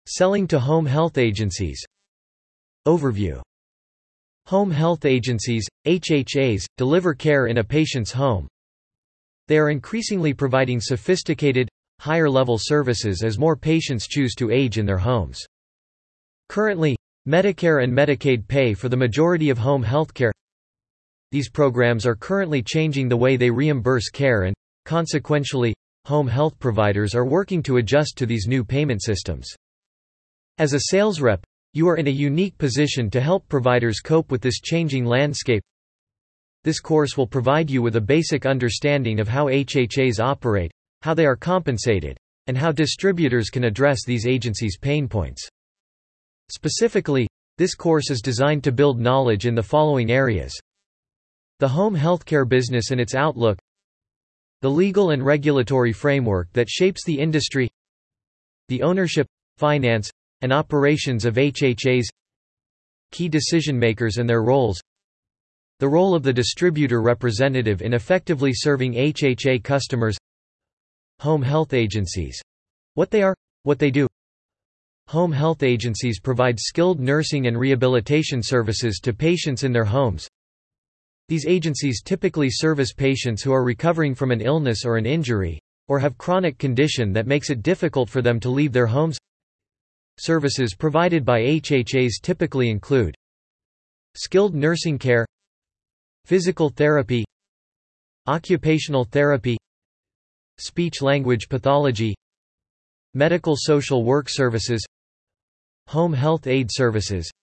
Selling to home health agencies. Overview. Home health agencies, HHAs, deliver care in a patient's home. They are increasingly providing sophisticated, higher-level services as more patients choose to age in their homes. Currently, Medicare and Medicaid pay for the majority of home health care. These programs are currently changing the way they reimburse care and, consequentially, home health providers are working to adjust to these new payment systems. As a sales rep, you are in a unique position to help providers cope with this changing landscape. This course will provide you with a basic understanding of how HHAs operate, how they are compensated, and how distributors can address these agencies' pain points. Specifically, this course is designed to build knowledge in the following areas: the home healthcare business and its outlook, the legal and regulatory framework that shapes the industry, the ownership, finance, and operations of HHAs, key decision-makers and their roles, the role of the distributor representative in effectively serving HHA customers, home health agencies. What they are, what they do. Home health agencies provide skilled nursing and rehabilitation services to patients in their homes. These agencies typically service patients who are recovering from an illness or an injury, or have chronic condition that makes it difficult for them to leave their homes. Services provided by HHAs typically include skilled nursing care, physical therapy, occupational therapy, speech-language pathology, medical social work services, home health aid services.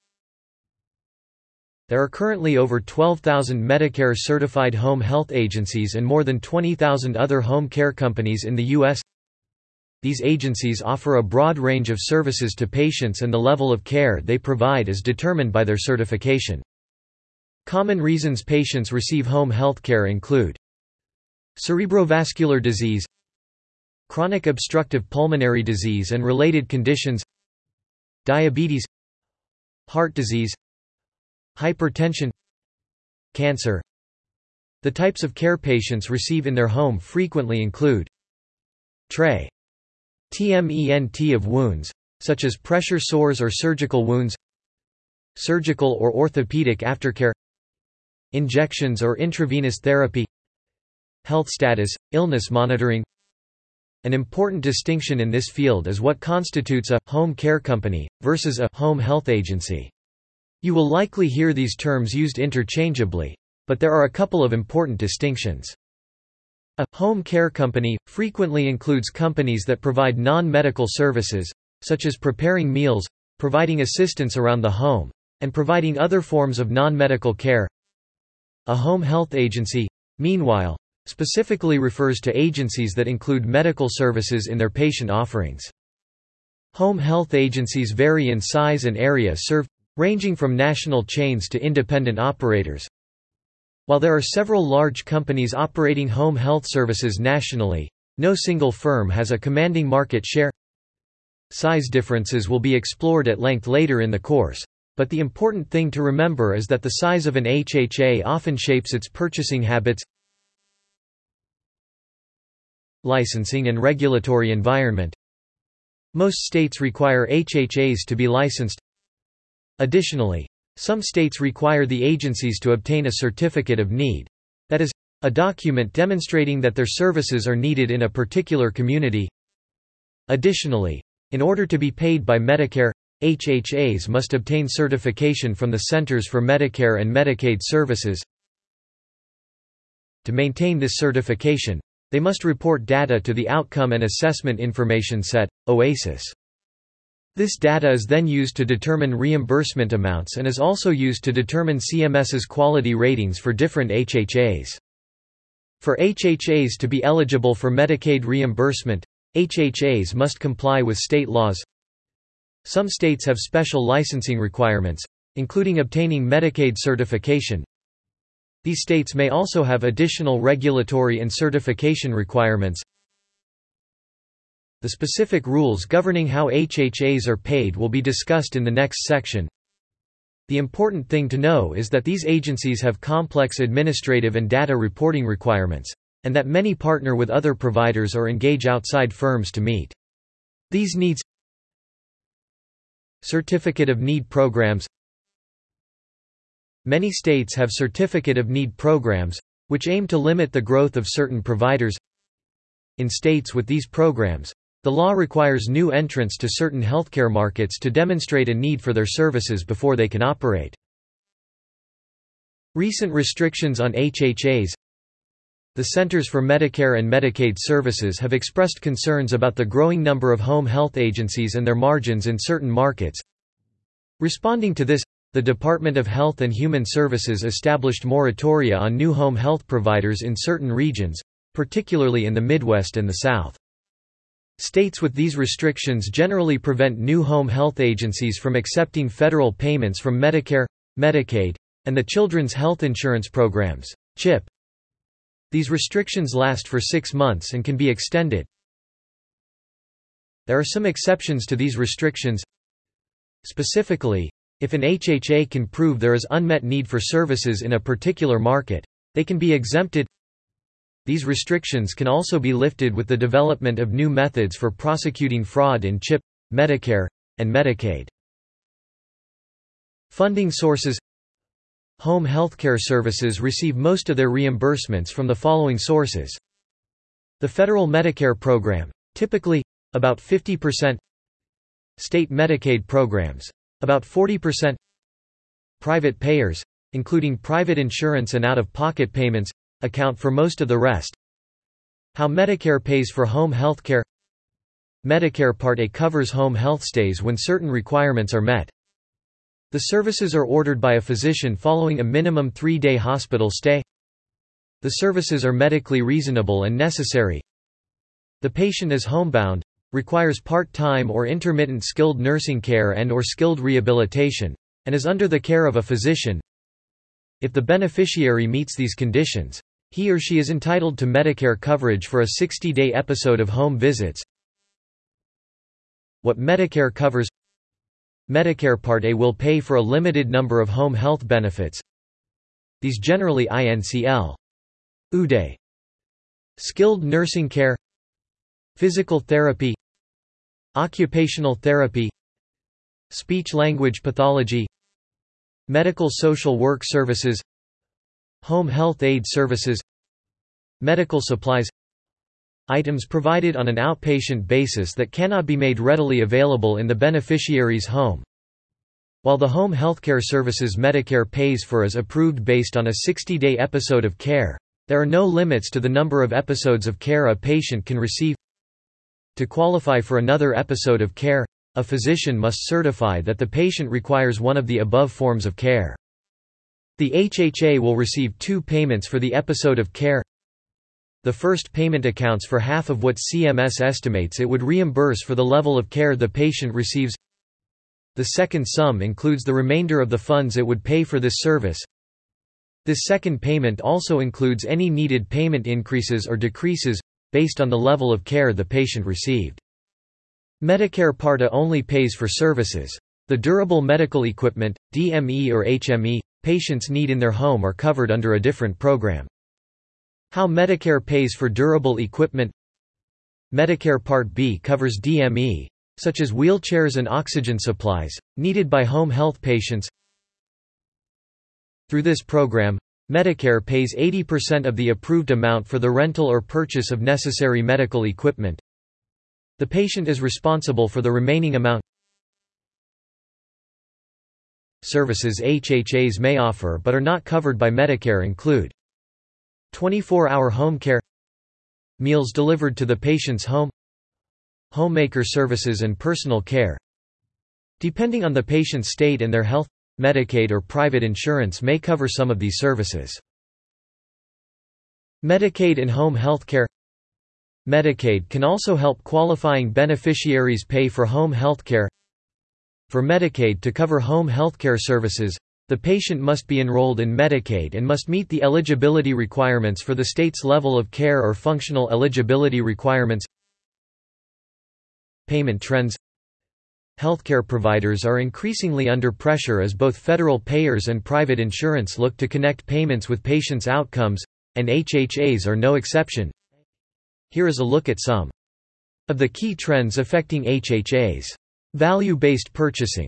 There are currently over 12,000 Medicare-certified home health agencies and more than 20,000 other home care companies in the U.S. These agencies offer a broad range of services to patients, and the level of care they provide is determined by their certification. Common reasons patients receive home health care include cerebrovascular disease, chronic obstructive pulmonary disease and related conditions, diabetes, heart disease, hypertension, cancer. The types of care patients receive in their home frequently include treatment of wounds, such as pressure sores or surgical wounds, surgical or orthopedic aftercare, injections or intravenous therapy, health status, illness monitoring. An important distinction in this field is what constitutes a home care company versus a home health agency. You will likely hear these terms used interchangeably, but there are a couple of important distinctions. A home care company frequently includes companies that provide non-medical services, such as preparing meals, providing assistance around the home, and providing other forms of non-medical care. A home health agency, meanwhile, specifically refers to agencies that include medical services in their patient offerings. Home health agencies vary in size and area served, ranging from national chains to independent operators. While there are several large companies operating home health services nationally, no single firm has a commanding market share. Size differences will be explored at length later in the course, but the important thing to remember is that the size of an HHA often shapes its purchasing habits. Licensing and regulatory environment. Most states require HHAs to be licensed. Additionally, some states require the agencies to obtain a certificate of need. That is, a document demonstrating that their services are needed in a particular community. Additionally, in order to be paid by Medicare, HHAs must obtain certification from the Centers for Medicare and Medicaid Services. To maintain this certification, they must report data to the Outcome and Assessment Information Set, OASIS. This data is then used to determine reimbursement amounts and is also used to determine CMS's quality ratings for different HHAs. For HHAs to be eligible for Medicaid reimbursement, HHAs must comply with state laws. Some states have special licensing requirements, including obtaining Medicaid certification. These states may also have additional regulatory and certification requirements. The specific rules governing how HHAs are paid will be discussed in the next section. The important thing to know is that these agencies have complex administrative and data reporting requirements, and that many partner with other providers or engage outside firms to meet these needs. Certificate of Need programs. Many states have Certificate of Need programs, which aim to limit the growth of certain providers. In states with these programs, the law requires new entrants to certain healthcare markets to demonstrate a need for their services before they can operate. Recent restrictions on HHAs. The Centers for Medicare and Medicaid Services have expressed concerns about the growing number of home health agencies and their margins in certain markets. Responding to this, the Department of Health and Human Services established moratoria on new home health providers in certain regions, particularly in the Midwest and the South. States with these restrictions generally prevent new home health agencies from accepting federal payments from Medicare, Medicaid, and the Children's Health Insurance Programs, CHIP. These restrictions last for 6 months and can be extended. There are some exceptions to these restrictions. Specifically, if an HHA can prove there is unmet need for services in a particular market, they can be exempted. These restrictions can also be lifted with the development of new methods for prosecuting fraud in CHIP, Medicare, and Medicaid. Funding sources. Home healthcare services receive most of their reimbursements from the following sources. The federal Medicare program, typically, about 50%. State Medicaid programs, about 40%. Private payers, including private insurance and out-of-pocket payments, account for most of the rest. How Medicare pays for home health care. Medicare Part A covers home health stays when certain requirements are met. The services are ordered by a physician following a minimum 3-day hospital stay. The services are medically reasonable and necessary. The patient is homebound, requires part-time or intermittent skilled nursing care and/or skilled rehabilitation, and is under the care of a physician. If the beneficiary meets these conditions, he or she is entitled to Medicare coverage for a 60-day episode of home visits. What Medicare covers. Medicare Part A will pay for a limited number of home health benefits. These generally INCL. UDE. Skilled nursing care, physical therapy, occupational therapy, speech-language pathology, medical social work services, home health aid services, medical supplies, items provided on an outpatient basis that cannot be made readily available in the beneficiary's home. While the home healthcare services Medicare pays for is approved based on a 60-day episode of care, there are no limits to the number of episodes of care a patient can receive. To qualify for another episode of care, a physician must certify that the patient requires one of the above forms of care. The HHA will receive 2 payments for the episode of care. The first payment accounts for half of what CMS estimates it would reimburse for the level of care the patient receives. The second sum includes the remainder of the funds it would pay for this service. This second payment also includes any needed payment increases or decreases, based on the level of care the patient received. Medicare Part A only pays for services. The durable medical equipment, DME or HME, patients need in their home are covered under a different program. How Medicare pays for durable equipment. Medicare Part B covers DME, such as wheelchairs and oxygen supplies, needed by home health patients. Through this program, Medicare pays 80% of the approved amount for the rental or purchase of necessary medical equipment. The patient is responsible for the remaining amount. Services HHAs may offer but are not covered by Medicare include 24-hour home care, meals delivered to the patient's home, homemaker services and personal care. Depending on the patient's state and their health, Medicaid or private insurance may cover some of these services. Medicaid and home health care. Medicaid can also help qualifying beneficiaries pay for home health care. For Medicaid to cover home health care services, the patient must be enrolled in Medicaid and must meet the eligibility requirements for the state's level of care or functional eligibility requirements. Payment trends. Healthcare providers are increasingly under pressure as both federal payers and private insurance look to connect payments with patients' outcomes, and HHAs are no exception. Here is a look at some of the key trends affecting HHAs. Value-based purchasing.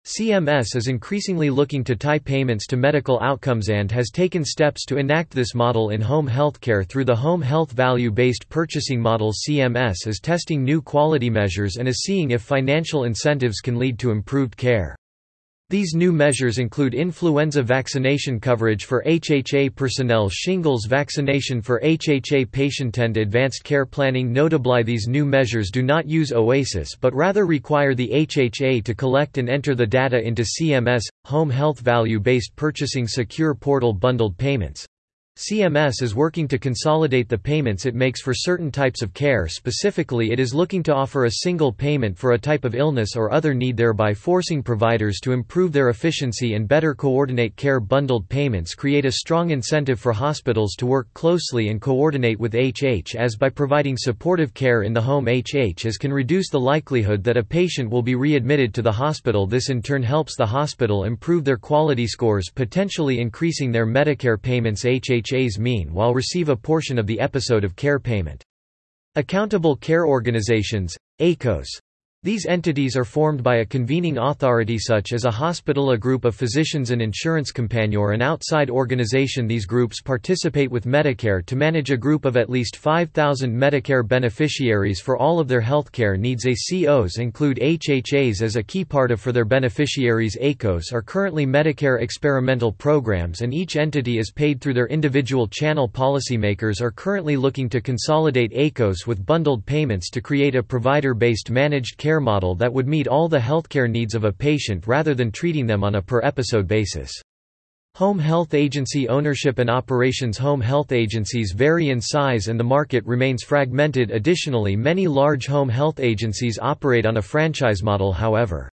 CMS is increasingly looking to tie payments to medical outcomes and has taken steps to enact this model in home healthcare through the Home Health Value-Based Purchasing Model. CMS is testing new quality measures and is seeing if financial incentives can lead to improved care. These new measures include influenza vaccination coverage for HHA personnel, shingles vaccination for HHA patients, and advanced care planning. Notably, these new measures do not use OASIS but rather require the HHA to collect and enter the data into CMS, Home Health Value-Based Purchasing Secure Portal bundled payments. CMS is working to consolidate the payments it makes for certain types of care. Specifically, it is looking to offer a single payment for a type of illness or other need, thereby forcing providers to improve their efficiency and better coordinate care. Bundled payments create a strong incentive for hospitals to work closely and coordinate with HHS by providing supportive care in the home. HHS can reduce the likelihood that a patient will be readmitted to the hospital. This in turn helps the hospital improve their quality scores, potentially increasing their Medicare payments. HHS meanwhile receive a portion of the episode of care payment. Accountable Care Organizations, ACOs. These entities are formed by a convening authority such as a hospital, a group of physicians, an insurance company, or an outside organization. These groups participate with Medicare to manage a group of at least 5,000 Medicare beneficiaries for all of their healthcare needs. ACOs include HHAs as a key part of for their beneficiaries. ACOs are currently Medicare experimental programs and each entity is paid through their individual channel. Policymakers are currently looking to consolidate ACOs with bundled payments to create a provider-based managed care model that would meet all the healthcare needs of a patient rather than treating them on a per-episode basis. Home health agency ownership and operations. Home health agencies vary in size and the market remains fragmented. Additionally, many large home health agencies operate on a franchise model. However,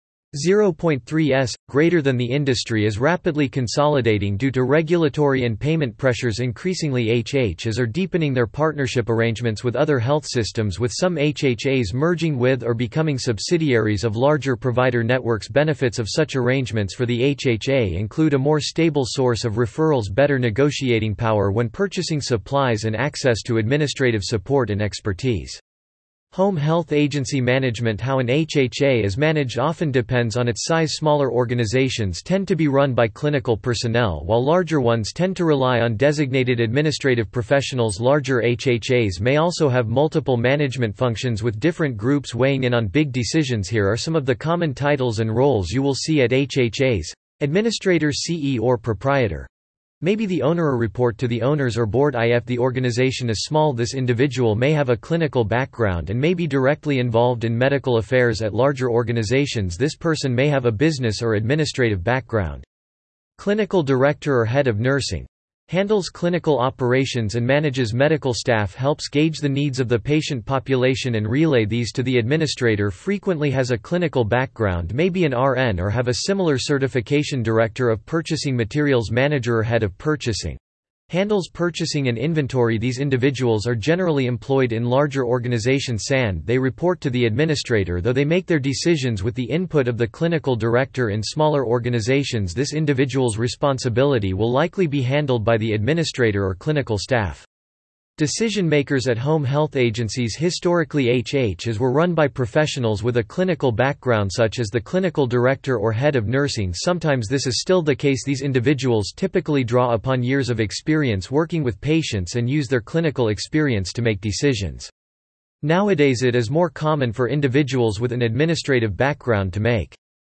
0.3s greater than the industry is rapidly consolidating due to regulatory and payment pressures. Increasingly, HHAs are deepening their partnership arrangements with other health systems, with some HHAs merging with or becoming subsidiaries of larger provider networks. Benefits of such arrangements for the HHA include a more stable source of referrals, better negotiating power when purchasing supplies, and access to administrative support and expertise. Home health agency management. How an HHA is managed often depends on its size. Smaller organizations tend to be run by clinical personnel, while larger ones tend to rely on designated administrative professionals. Larger HHAs may also have multiple management functions with different groups weighing in on big decisions. Here are some of the common titles and roles you will see at HHAs. Administrator, CEO or proprietor. Maybe the owner or report to the owners or board. If the organization is small, this individual may have a clinical background and may be directly involved in medical affairs. At larger organizations, this person may have a business or administrative background. Clinical director or head of nursing. Handles clinical operations and manages medical staff, helps gauge the needs of the patient population and relay these to the administrator. Frequently has a clinical background, may be an RN or have a similar certification. Director of purchasing. Materials manager or head of purchasing. Handles purchasing and inventory. These individuals are generally employed in larger organizations. They report to the administrator, though they make their decisions with the input of the clinical director. In smaller organizations, this individual's responsibility will likely be handled by the administrator or clinical staff. Decision makers at home health agencies. Historically, HHAs were run by professionals with a clinical background such as the clinical director or head of nursing. Sometimes this is still the case. These individuals typically draw upon years of experience working with patients and use their clinical experience to make decisions. Nowadays it is more common for individuals with an administrative background to make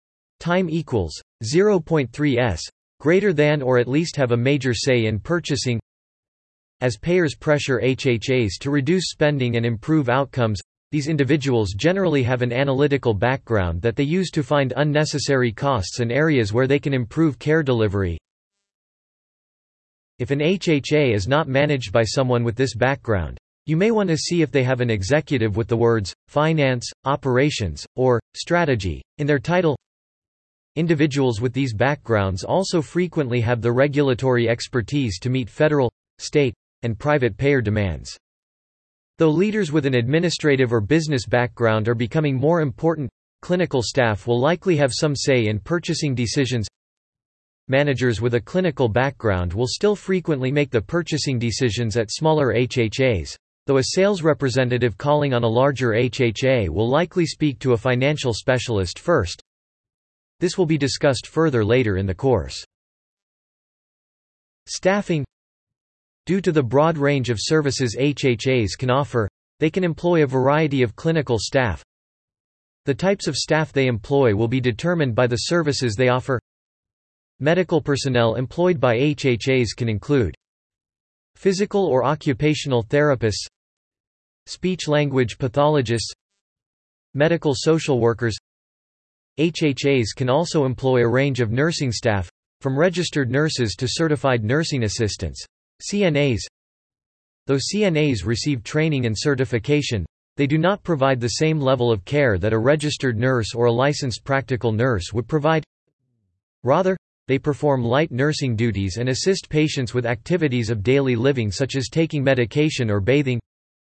time equals 0.3s greater than or at least have a major say in purchasing. As payers pressure HHAs to reduce spending and improve outcomes, these individuals generally have an analytical background that they use to find unnecessary costs and areas where they can improve care delivery. If an HHA is not managed by someone with this background, you may want to see if they have an executive with the words finance, operations, or strategy in their title. Individuals with these backgrounds also frequently have the regulatory expertise to meet federal, state, and private payer demands. Though leaders with an administrative or business background are becoming more important, clinical staff will likely have some say in purchasing decisions. Managers with a clinical background will still frequently make the purchasing decisions at smaller HHAs, though a sales representative calling on a larger HHA will likely speak to a financial specialist first. This will be discussed further later in the course. Staffing. Due to the broad range of services HHAs can offer, they can employ a variety of clinical staff. The types of staff they employ will be determined by the services they offer. Medical personnel employed by HHAs can include physical or occupational therapists, speech-language pathologists, medical social workers. HHAs can also employ a range of nursing staff, from registered nurses to certified nursing assistants, CNAs. Though CNAs receive training and certification, they do not provide the same level of care that a registered nurse or a licensed practical nurse would provide. Rather, they perform light nursing duties and assist patients with activities of daily living such as taking medication or bathing.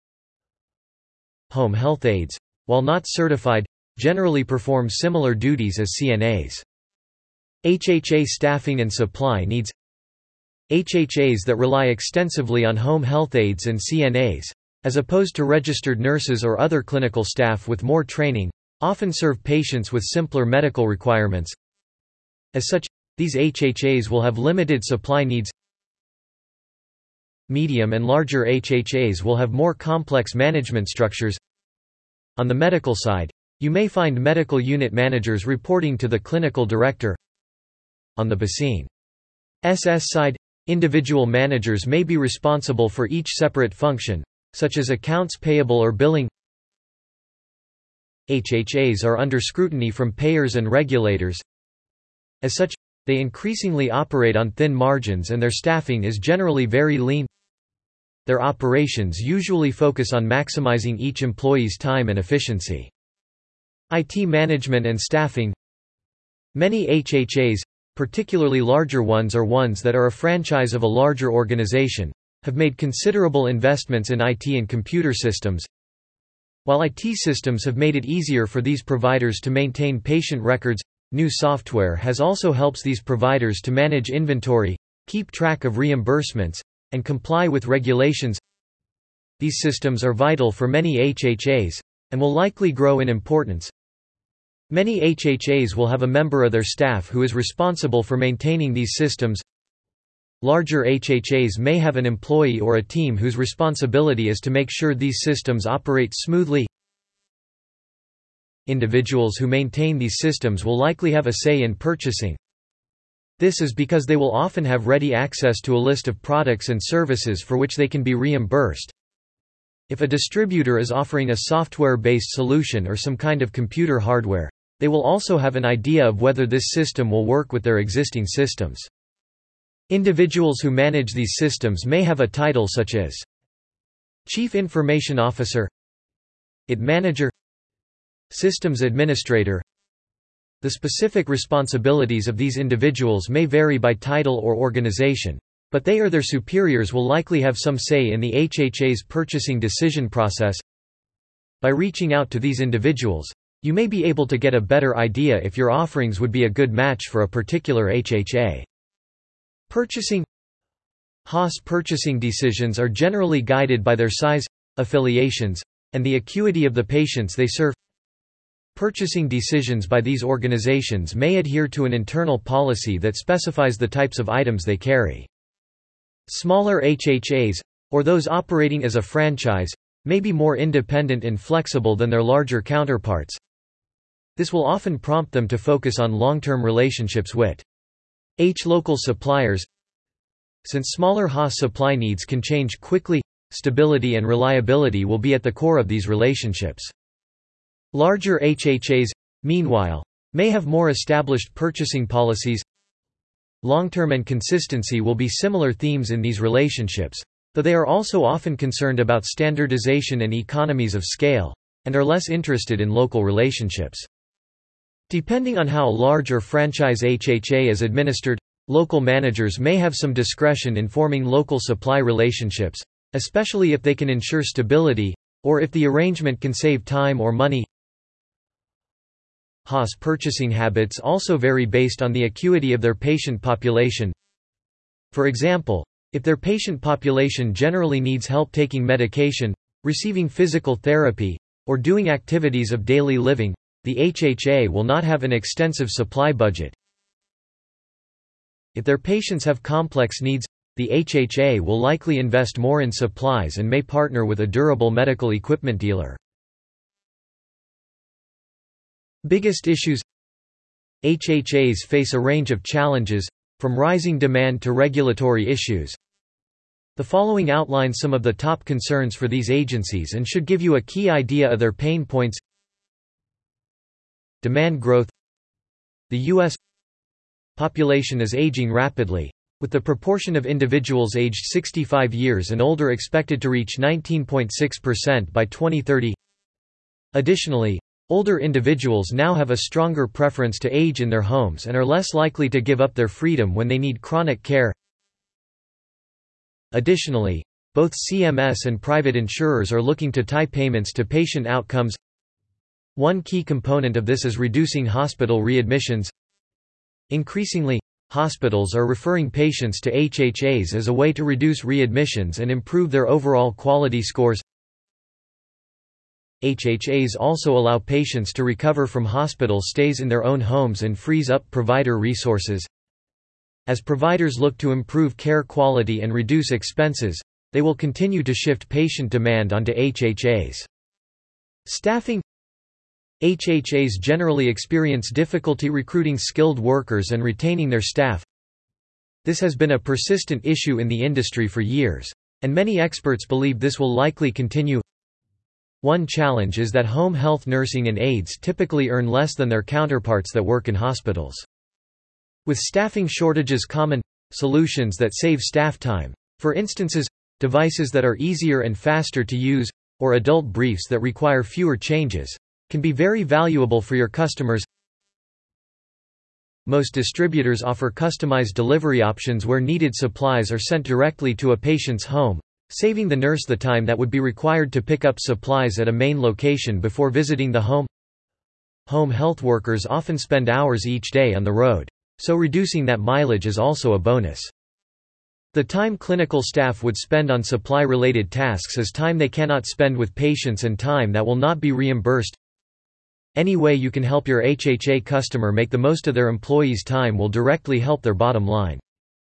Home health aides, while not certified, generally perform similar duties as CNAs. HHA staffing and supply needs. HHAs that rely extensively on home health aides and CNAs, as opposed to registered nurses or other clinical staff with more training, often serve patients with simpler medical requirements. As such, these HHAs will have limited supply needs. Medium and larger HHAs will have more complex management structures. On the medical side, you may find medical unit managers reporting to the clinical director. On the BASIN's side, individual managers may be responsible for each separate function, such as accounts payable or billing. HHAs are under scrutiny from payers and regulators. As such, they increasingly operate on thin margins and their staffing is generally very lean. Their operations usually focus on maximizing each employee's time and efficiency. IT management and staffing. Many HHAs, particularly larger ones or ones that are a franchise of a larger organization, have made considerable investments in IT and computer systems. While IT systems have made it easier for these providers to maintain patient records, new software has also helped these providers to manage inventory, keep track of reimbursements, and comply with regulations. These systems are vital for many HHAs, and will likely grow in importance. Many HHAs will have a member of their staff who is responsible for maintaining these systems. Larger HHAs may have an employee or a team whose responsibility is to make sure these systems operate smoothly. Individuals who maintain these systems will likely have a say in purchasing. This is because they will often have ready access to a list of products and services for which they can be reimbursed. If a distributor is offering a software-based solution or some kind of computer hardware, they will also have an idea of whether this system will work with their existing systems. Individuals who manage these systems may have a title such as Chief Information Officer, IT Manager, Systems Administrator. The specific responsibilities of these individuals may vary by title or organization, but they or their superiors will likely have some say in the HHA's purchasing decision process. By reaching out to these individuals, you may be able to get a better idea if your offerings would be a good match for a particular HHA. Purchasing. HOS purchasing decisions are generally guided by their size, affiliations, and the acuity of the patients they serve. Purchasing decisions by these organizations may adhere to an internal policy that specifies the types of items they carry. Smaller HHAs, or those operating as a franchise, may be more independent and flexible than their larger counterparts. This will often prompt them to focus on long-term relationships with local suppliers. Since smaller HOS supply needs can change quickly, stability and reliability will be at the core of these relationships. Larger HHAs, meanwhile, may have more established purchasing policies. Long-term and consistency will be similar themes in these relationships, though they are also often concerned about standardization and economies of scale, and are less interested in local relationships. Depending on how large or franchise HHA is administered, local managers may have some discretion in forming local supply relationships, especially if they can ensure stability, or if the arrangement can save time or money. HOS purchasing habits also vary based on the acuity of their patient population. For example, if their patient population generally needs help taking medication, receiving physical therapy, or doing activities of daily living, the HHA will not have an extensive supply budget. If their patients have complex needs, the HHA will likely invest more in supplies and may partner with a durable medical equipment dealer. Biggest issues: HHAs face a range of challenges, from rising demand to regulatory issues. The following outlines some of the top concerns for these agencies and should give you a key idea of their pain points. Demand growth. The U.S. population is aging rapidly, with the proportion of individuals aged 65 years and older expected to reach 19.6% by 2030. Additionally, older individuals now have a stronger preference to age in their homes and are less likely to give up their freedom when they need chronic care. Additionally, both CMS and private insurers are looking to tie payments to patient outcomes. One key component of this is reducing hospital readmissions. Increasingly, hospitals are referring patients to HHAs as a way to reduce readmissions and improve their overall quality scores. HHAs also allow patients to recover from hospital stays in their own homes and frees up provider resources. As providers look to improve care quality and reduce expenses, they will continue to shift patient demand onto HHAs. Staffing. HHAs generally experience difficulty recruiting skilled workers and retaining their staff. This has been a persistent issue in the industry for years, and many experts believe this will likely continue. One challenge is that home health nursing and aides typically earn less than their counterparts that work in hospitals. With staffing shortages common, solutions that save staff time, for instances, devices that are easier and faster to use, or adult briefs that require fewer changes, can be very valuable for your customers. Most distributors offer customized delivery options where needed supplies are sent directly to a patient's home, saving the nurse the time that would be required to pick up supplies at a main location before visiting the home. Home health workers often spend hours each day on the road, so reducing that mileage is also a bonus. The time clinical staff would spend on supply-related tasks is time they cannot spend with patients and time that will not be reimbursed. Any way you can help your HHA customer make the most of their employees' time will directly help their bottom line.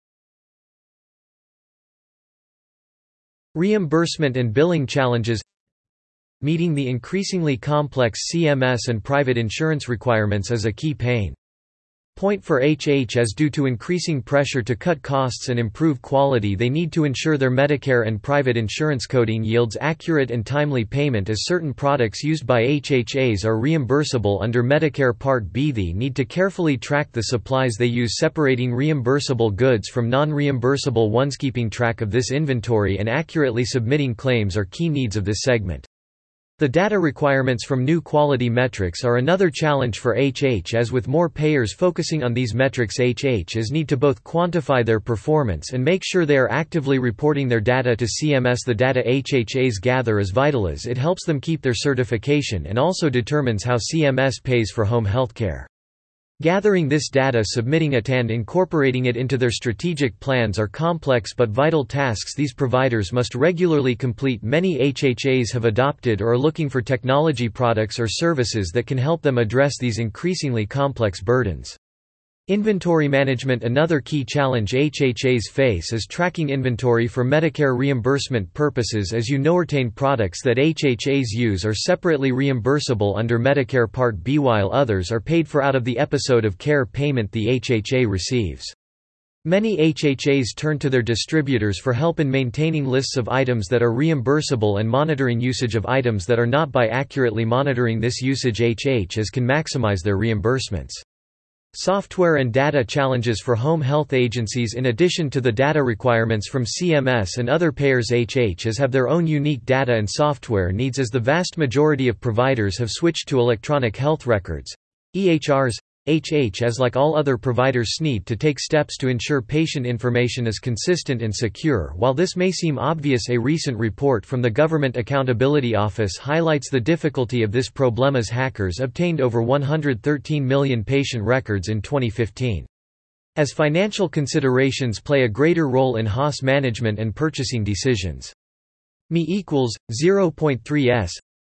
Reimbursement and billing challenges. Meeting the increasingly complex CMS and private insurance requirements is a key pain point for HHAs due to increasing pressure to cut costs and improve quality. They need to ensure their Medicare and private insurance coding yields accurate and timely payment, as certain products used by HHAs are reimbursable under Medicare Part B. They need to carefully track the supplies they use, separating reimbursable goods from non-reimbursable ones. Keeping track of this inventory and accurately submitting claims are key needs of this segment. The data requirements from new quality metrics are another challenge for HHAs. With more payers focusing on these metrics, HHAs need to both quantify their performance and make sure they are actively reporting their data to CMS. The data HHAs gather is vital as it helps them keep their certification and also determines how CMS pays for home healthcare. Gathering this data, submitting it, and incorporating it into their strategic plans are complex but vital tasks these providers must regularly complete. Many HHAs have adopted or are looking for technology products or services that can help them address these increasingly complex burdens. Inventory management. Another key challenge HHAs face is tracking inventory for Medicare reimbursement purposes, as Nortain products that HHAs use are separately reimbursable under Medicare Part B while others are paid for out of the episode of care payment the HHA receives. Many HHAs turn to their distributors for help in maintaining lists of items that are reimbursable and monitoring usage of items that are not. By accurately monitoring this usage, HHAs can maximize their reimbursements. Software and data challenges for home health agencies. In addition to the data requirements from CMS and other payers, HHAs have their own unique data and software needs, as the vast majority of providers have switched to electronic health records (EHRs). HHAs, like all other providers, need to take steps to ensure patient information is consistent and secure. While this may seem obvious, a recent report from the Government Accountability Office highlights the difficulty of this problem, as hackers obtained over 113 million patient records in 2015. As financial considerations play a greater role in HOS management and purchasing decisions. Me equals 0.3s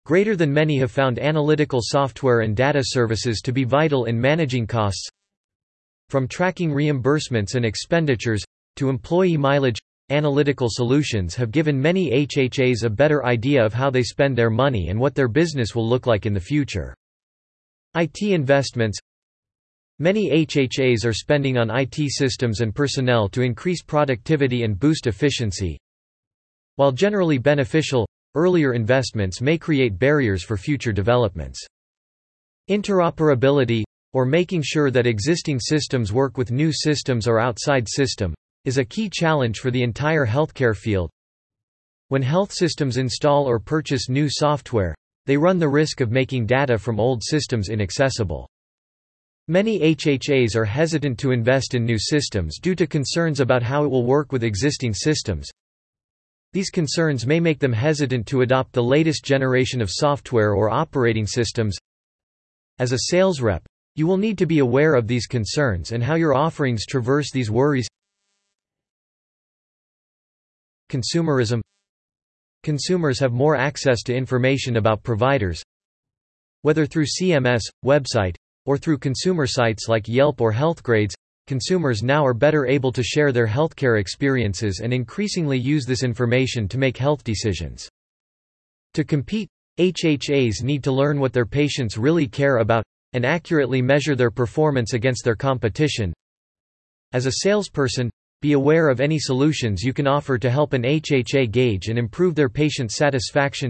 greater than many have found analytical software and data services to be vital in managing costs. From tracking reimbursements and expenditures, to employee mileage, analytical solutions have given many HHAs a better idea of how they spend their money and what their business will look like in the future. IT investments. Many HHAs are spending on IT systems and personnel to increase productivity and boost efficiency. While generally beneficial, earlier investments may create barriers for future developments. Interoperability, or making sure that existing systems work with new systems or outside system, is a key challenge for the entire healthcare field. When health systems install or purchase new software, they run the risk of making data from old systems inaccessible. Many HHAs are hesitant to invest in new systems due to concerns about how it will work with existing systems. These concerns may make them hesitant to adopt the latest generation of software or operating systems. As a sales rep, you will need to be aware of these concerns and how your offerings traverse these worries. Consumerism. Consumers have more access to information about providers. Whether through CMS, website, or through consumer sites like Yelp or Healthgrades, consumers now are better able to share their healthcare experiences and increasingly use this information to make health decisions. To compete, HHAs need to learn what their patients really care about, and accurately measure their performance against their competition. As a salesperson, be aware of any solutions you can offer to help an HHA gauge and improve their patient satisfaction.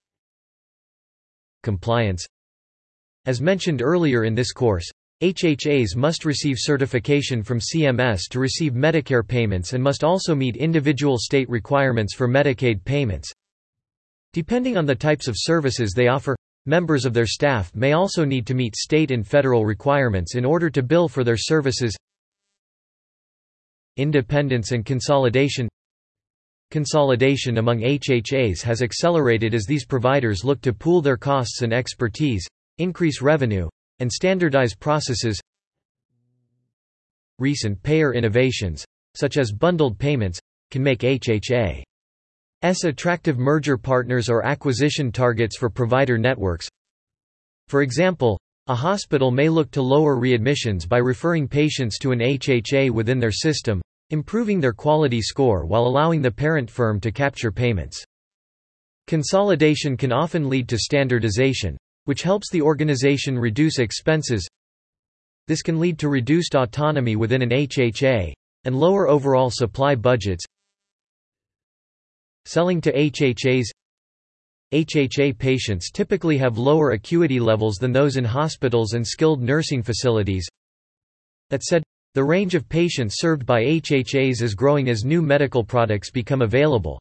Compliance. As mentioned earlier in this course, HHAs must receive certification from CMS to receive Medicare payments and must also meet individual state requirements for Medicaid payments. Depending on the types of services they offer, members of their staff may also need to meet state and federal requirements in order to bill for their services. Independence and consolidation. Consolidation among HHAs has accelerated as these providers look to pool their costs and expertise, increase revenue, and standardize processes. Recent payer innovations, such as bundled payments, can make HHAs attractive merger partners or acquisition targets for provider networks. For example, a hospital may look to lower readmissions by referring patients to an HHA within their system, improving their quality score while allowing the parent firm to capture payments. Consolidation can often lead to standardization, which helps the organization reduce expenses. This can lead to reduced autonomy within an HHA, and lower overall supply budgets. Selling to HHAs. HHA patients typically have lower acuity levels than those in hospitals and skilled nursing facilities. That said, the range of patients served by HHAs is growing as new medical products become available.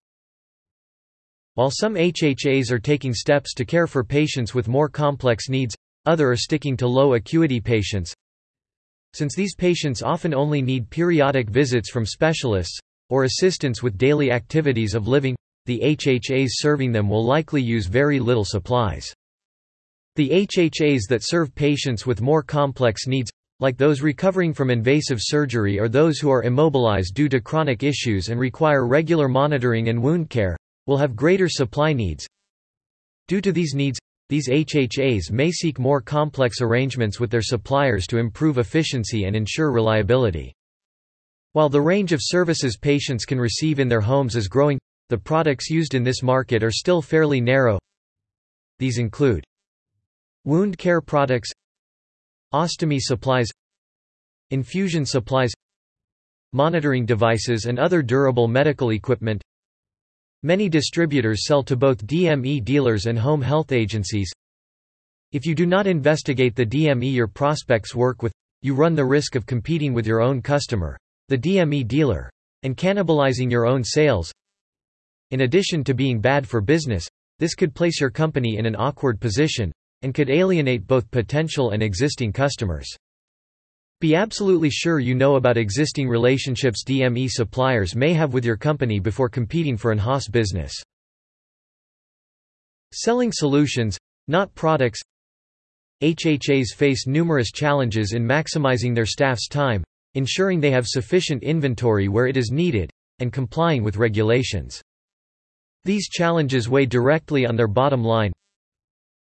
While some HHAs are taking steps to care for patients with more complex needs, others are sticking to low acuity patients. Since these patients often only need periodic visits from specialists, or assistance with daily activities of living, the HHAs serving them will likely use very little supplies. The HHAs that serve patients with more complex needs, like those recovering from invasive surgery or those who are immobilized due to chronic issues and require regular monitoring and wound care, will have greater supply needs. Due to these needs, these HHAs may seek more complex arrangements with their suppliers to improve efficiency and ensure reliability. While the range of services patients can receive in their homes is growing, the products used in this market are still fairly narrow. These include wound care products, ostomy supplies, infusion supplies, monitoring devices and other durable medical equipment. Many distributors sell to both DME dealers and home health agencies. If you do not investigate the DME your prospects work with, you run the risk of competing with your own customer, the DME dealer, and cannibalizing your own sales. In addition to being bad for business, this could place your company in an awkward position, and could alienate both potential and existing customers. Be absolutely sure you know about existing relationships DME suppliers may have with your company before competing for an HOS business. Selling solutions, not products. HHAs face numerous challenges in maximizing their staff's time, ensuring they have sufficient inventory where it is needed, and complying with regulations. These challenges weigh directly on their bottom line,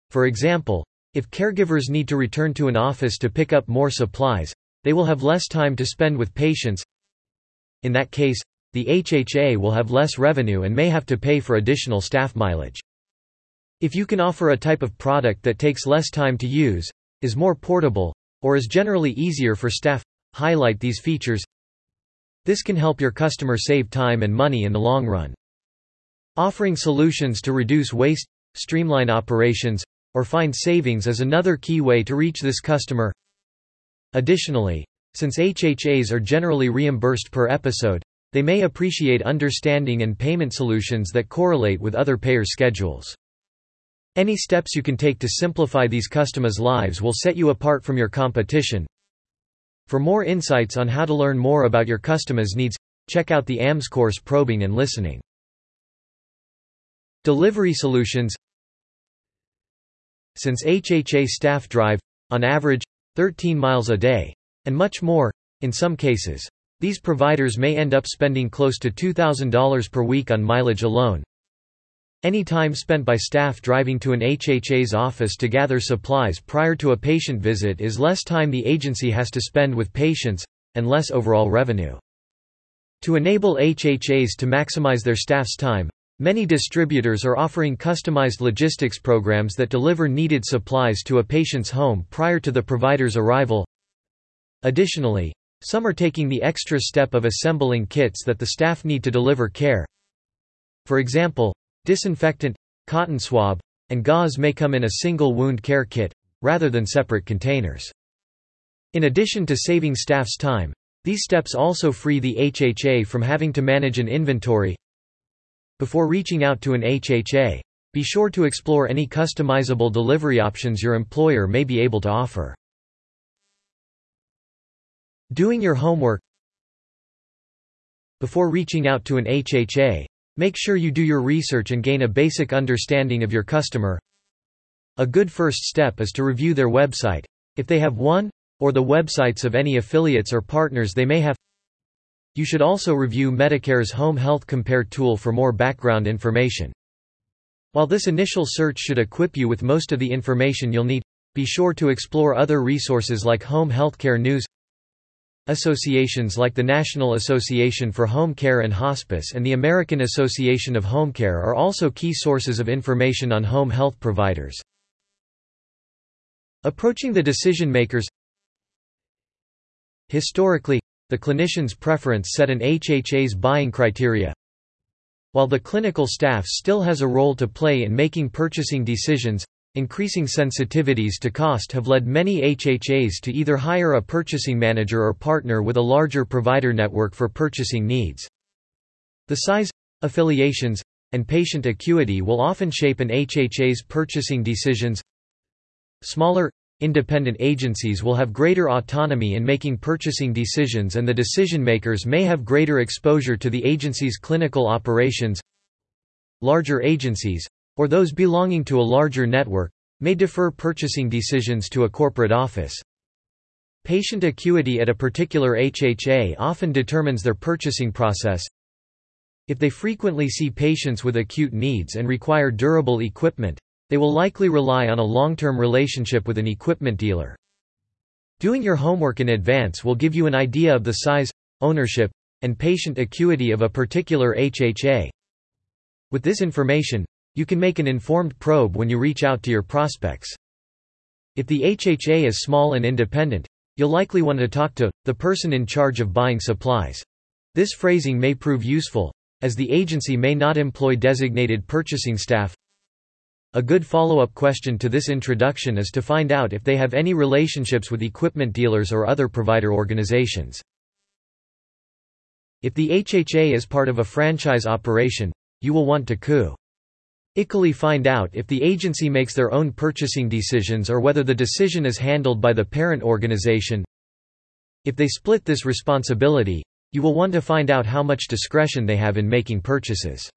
For example, if caregivers need to return to an office to pick up more supplies, they will have less time to spend with patients. In that case, the HHA will have less revenue and may have to pay for additional staff mileage. If you can offer a type of product that takes less time to use, is more portable, or is generally easier for staff, highlight these features. This can help your customer save time and money in the long run. Offering solutions to reduce waste, streamline operations, or find savings is another key way to reach this customer. Additionally, since HHAs are generally reimbursed per episode, they may appreciate understanding and payment solutions that correlate with other payers' schedules. Any steps you can take to simplify these customers' lives will set you apart from your competition. For more insights on how to learn more about your customers' needs, check out the AMS course Probing and Listening. Delivery solutions. Since HHA staff drive, on average, 13 miles a day, and much more, in some cases, these providers may end up spending close to $2,000 per week on mileage alone. Any time spent by staff driving to an HHA's office to gather supplies prior to a patient visit is less time the agency has to spend with patients, and less overall revenue. To enable HHAs to maximize their staff's time, many distributors are offering customized logistics programs that deliver needed supplies to a patient's home prior to the provider's arrival. Additionally, some are taking the extra step of assembling kits that the staff need to deliver care. For example, disinfectant, cotton swab, and gauze may come in a single wound care kit, rather than separate containers. In addition to saving staff's time, these steps also free the HHA from having to manage an inventory. Before reaching out to an HHA, be sure to explore any customizable delivery options your employer may be able to offer. Doing your homework. Before reaching out to an HHA, make sure you do your research and gain a basic understanding of your customer. A good first step is to review their website, if they have one, or the websites of any affiliates or partners they may have. You should also review Medicare's Home Health Compare tool for more background information. While this initial search should equip you with most of the information you'll need, be sure to explore other resources like home healthcare news. Associations like the National Association for Home Care and Hospice and the American Association of Home Care are also key sources of information on home health providers. Approaching the decision makers. Historically, the clinician's preference set an HHA's buying criteria. While the clinical staff still has a role to play in making purchasing decisions, increasing sensitivities to cost have led many HHAs to either hire a purchasing manager or partner with a larger provider network for purchasing needs. The size, affiliations, and patient acuity will often shape an HHA's purchasing decisions. Smaller, independent agencies will have greater autonomy in making purchasing decisions, and the decision-makers may have greater exposure to the agency's clinical operations. Larger agencies, or those belonging to a larger network, may defer purchasing decisions to a corporate office. Patient acuity at a particular HHA often determines their purchasing process. If they frequently see patients with acute needs and require durable equipment, they will likely rely on a long-term relationship with an equipment dealer. Doing your homework in advance will give you an idea of the size, ownership, and patient acuity of a particular HHA. With this information, you can make an informed probe when you reach out to your prospects. If the HHA is small and independent, you'll likely want to talk to the person in charge of buying supplies. This phrasing may prove useful, as the agency may not employ designated purchasing staff. A good follow-up question to this introduction is to find out if they have any relationships with equipment dealers or other provider organizations. If the HHA is part of a franchise operation, you will want to equally find out if the agency makes their own purchasing decisions or whether the decision is handled by the parent organization. If they split this responsibility, you will want to find out how much discretion they have in making purchases.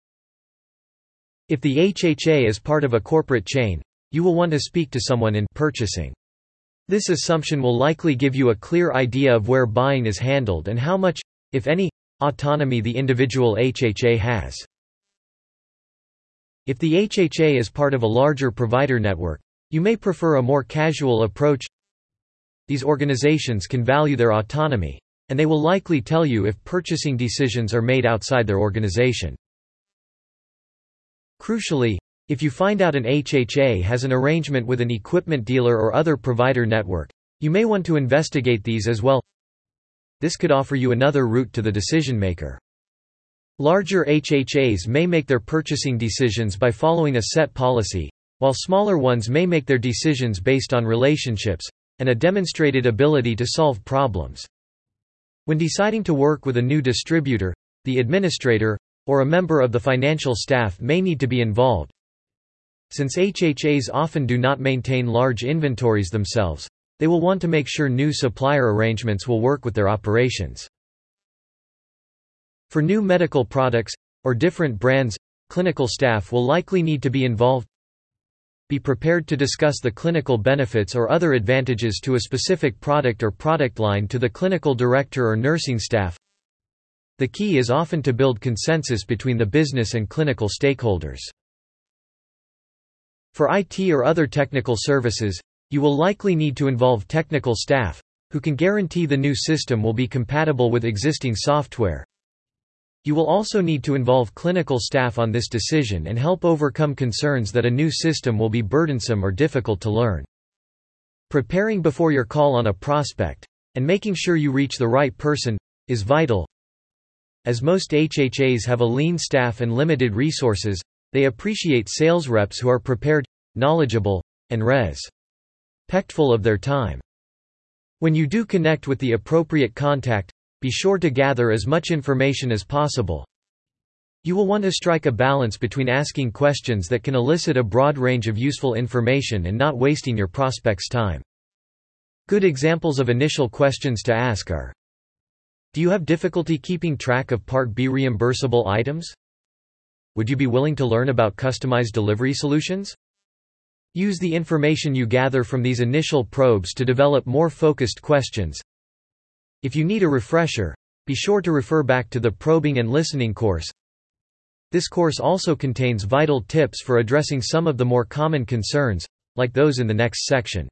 If the HHA is part of a corporate chain, you will want to speak to someone in purchasing. This assumption will likely give you a clear idea of where buying is handled and how much, if any, autonomy the individual HHA has. If the HHA is part of a larger provider network, you may prefer a more casual approach. These organizations can value their autonomy, and they will likely tell you if purchasing decisions are made outside their organization. Crucially, if you find out an HHA has an arrangement with an equipment dealer or other provider network, you may want to investigate these as well. This could offer you another route to the decision maker. Larger HHAs may make their purchasing decisions by following a set policy, while smaller ones may make their decisions based on relationships and a demonstrated ability to solve problems. When deciding to work with a new distributor, the administrator, or a member of the financial staff may need to be involved. Since HHAs often do not maintain large inventories themselves, they will want to make sure new supplier arrangements will work with their operations. For new medical products, or different brands, clinical staff will likely need to be involved. Be prepared to discuss the clinical benefits or other advantages to a specific product or product line to the clinical director or nursing staff. The key is often to build consensus between the business and clinical stakeholders. For IT or other technical services, you will likely need to involve technical staff, who can guarantee the new system will be compatible with existing software. You will also need to involve clinical staff on this decision and help overcome concerns that a new system will be burdensome or difficult to learn. Preparing before your call on a prospect, and making sure you reach the right person, is vital. As most HHAs have a lean staff and limited resources, they appreciate sales reps who are prepared, knowledgeable, and respectful of their time. When you do connect with the appropriate contact, be sure to gather as much information as possible. You will want to strike a balance between asking questions that can elicit a broad range of useful information and not wasting your prospect's time. Good examples of initial questions to ask are: do you have difficulty keeping track of Part B reimbursable items? Would you be willing to learn about customized delivery solutions? Use the information you gather from these initial probes to develop more focused questions. If you need a refresher, be sure to refer back to the Probing and Listening course. This course also contains vital tips for addressing some of the more common concerns, like those in the next section.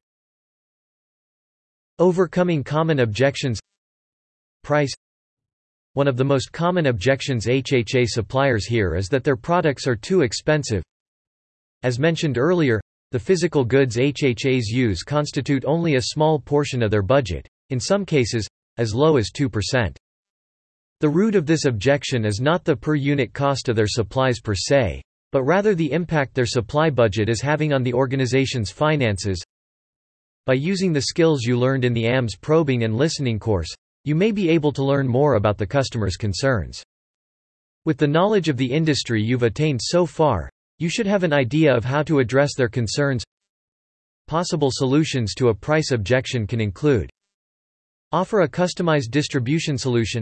Overcoming common objections. Price. One of the most common objections HHA suppliers hear is that their products are too expensive. As mentioned earlier, the physical goods HHAs use constitute only a small portion of their budget, in some cases, as low as 2%. The root of this objection is not the per-unit cost of their supplies per se, but rather the impact their supply budget is having on the organization's finances. By using the skills you learned in the AMS Probing and Listening course, you may be able to learn more about the customer's concerns. With the knowledge of the industry you've attained so far, you should have an idea of how to address their concerns. Possible solutions to a price objection can include: offer a customized distribution solution.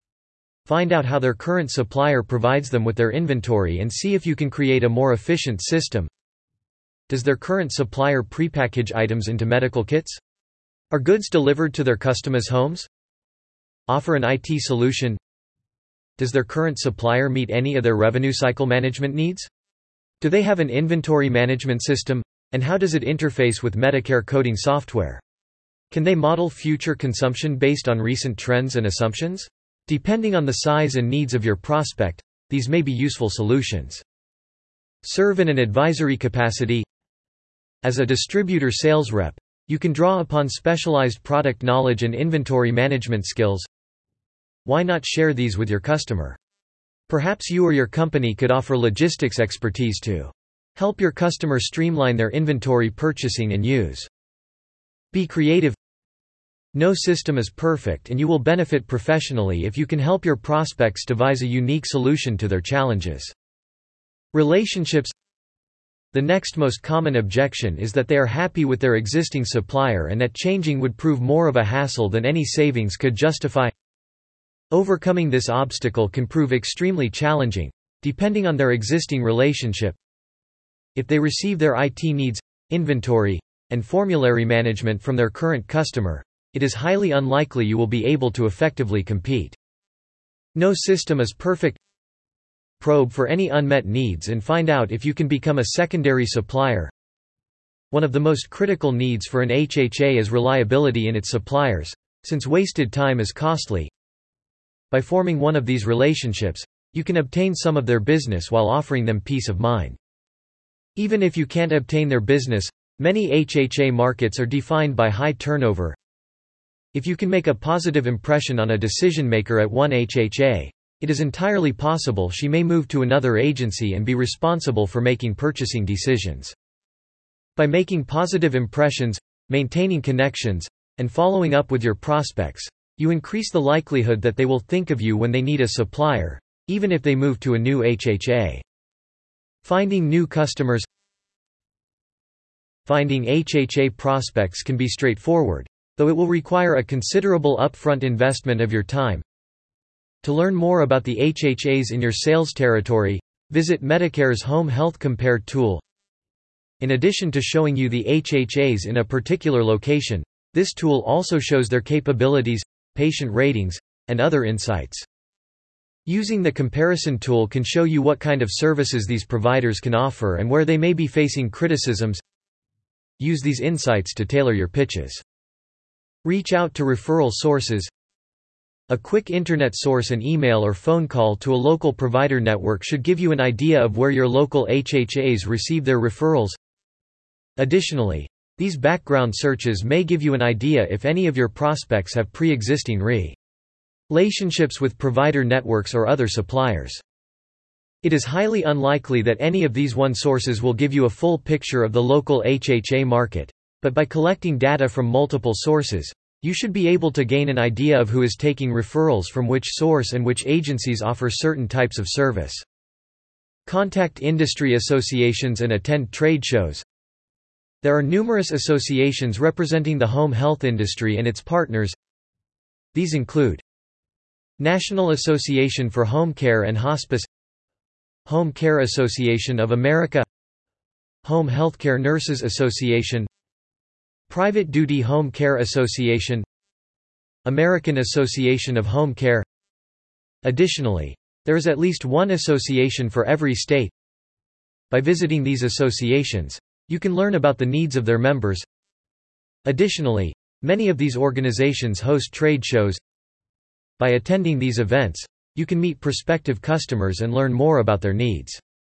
Find out how their current supplier provides them with their inventory and see if you can create a more efficient system. Does their current supplier prepackage items into medical kits? Are goods delivered to their customers' homes? Offer an IT solution. Does their current supplier meet any of their revenue cycle management needs? Do they have an inventory management system, and how does it interface with Medicare coding software? Can they model future consumption based on recent trends and assumptions? Depending on the size and needs of your prospect, these may be useful solutions. Serve in an advisory capacity. As a distributor sales rep, you can draw upon specialized product knowledge and inventory management skills. Why not share these with your customer? Perhaps you or your company could offer logistics expertise to help your customer streamline their inventory purchasing and use. Be creative. No system is perfect, and you will benefit professionally if you can help your prospects devise a unique solution to their challenges. Relationships. The next most common objection is that they are happy with their existing supplier and that changing would prove more of a hassle than any savings could justify. Overcoming this obstacle can prove extremely challenging, depending on their existing relationship. If they receive their IT needs, inventory, and formulary management from their current customer, it is highly unlikely you will be able to effectively compete. No system is perfect. probe for any unmet needs and find out if you can become a secondary supplier. One of the most critical needs for an HHA is reliability in its suppliers, since wasted time is costly. By forming one of these relationships, you can obtain some of their business while offering them peace of mind. Even if you can't obtain their business, many HHA markets are defined by high turnover. If you can make a positive impression on a decision-maker at one HHA, it is entirely possible she may move to another agency and be responsible for making purchasing decisions. By making positive impressions, maintaining connections, and following up with your prospects, you increase the likelihood that they will think of you when they need a supplier, even if they move to a new HHA. Finding new customers. Finding HHA prospects can be straightforward, though it will require a considerable upfront investment of your time. To learn more about the HHAs in your sales territory, visit Medicare's Home Health Compare tool. In addition to showing you the HHAs in a particular location, this tool also shows their capabilities, patient ratings, and other insights. Using the comparison tool can show you what kind of services these providers can offer and where they may be facing criticisms. Use these insights to tailor your pitches. Reach out to referral sources. A quick internet source and email or phone call to a local provider network should give you an idea of where your local HHAs receive their referrals. Additionally, these background searches may give you an idea if any of your prospects have pre-existing relationships with provider networks or other suppliers. It is highly unlikely that any of these sources will give you a full picture of the local HHA market, but by collecting data from multiple sources, you should be able to gain an idea of who is taking referrals from which source and which agencies offer certain types of service. Contact industry associations and attend trade shows. There are numerous associations representing the home health industry and its partners. These include National Association for Home Care and Hospice, Home Care Association of America, Home Healthcare Nurses Association, Private Duty Home Care Association, American Association of Home Care. Additionally, there is at least one association for every state. By visiting these associations, you can learn about the needs of their members. Additionally, many of these organizations host trade shows. By attending these events, you can meet prospective customers and learn more about their needs.